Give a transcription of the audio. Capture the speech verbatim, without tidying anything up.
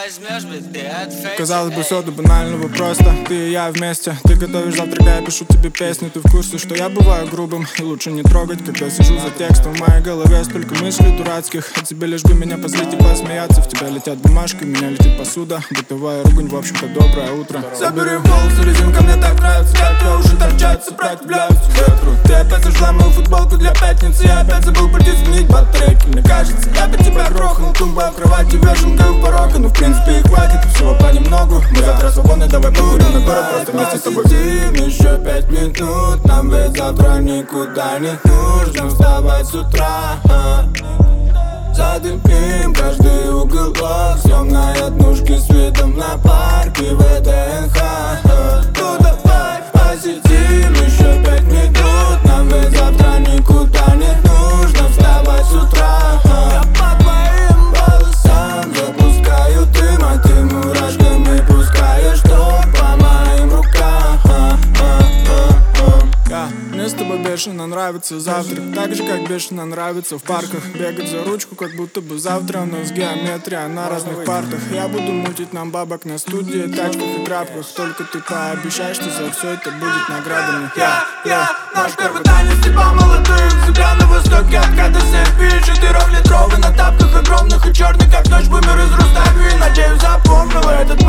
возьмешь, блядь, ты от фейка. Казалось бы, все до банального просто. Ты и я вместе, ты готовишь завтрак, я пишу тебе песни. Ты в курсе, что я бываю грубым, и лучше не трогать, когда сижу за текстом. В моей голове столько мыслей дурацких, а тебе лишь бы меня позлить и посмеяться. В тебя летят бумажки, в меня летит посуда. Бытовая ругань, в общем-то, доброе утро. Забери волосы, резинка, мне так нравится, как твои уши торчат, сопротивляются ветру. Ты опять зажгла мою футболку для пятницы, я опять забыл пойти сменить батарейки. Мне кажется, я бы тебя грохнул, тумба в кровати, вешенкой у порога. Ну в принципе и хватит, всего понемногу. Мы завтра свободны, давай покурим на город, просто вместе с тобой. Посидим еще пять минут, нам ведь завтра никуда не нужно вставать с утра. Задымим каждый уголок, съем на однушке с видом на парк и ВДНХ. Ну давай посидим еще пять минут, нам ведь завтра никуда не нужно вставать с утра. Я по твоим волосам запускаю дым, а ты мурашками пускаешь ток по моим рукам. Yeah. Мне с тобой бешено нравится завтрак, так же как бешено нравится в парках бегать за ручку, как будто бы завтра у нас геометрия на разных партах. Я буду мутить нам бабок на студии, тачках и трапках. Только ты пообещай, что за все это будет наградами. Я, я, наш первый танец, типа молодых, себя на востоке от КДС. Четырехлитровый на тапках огромных и черный, как ночь бумер из Рустави. Надеюсь, запомнила этот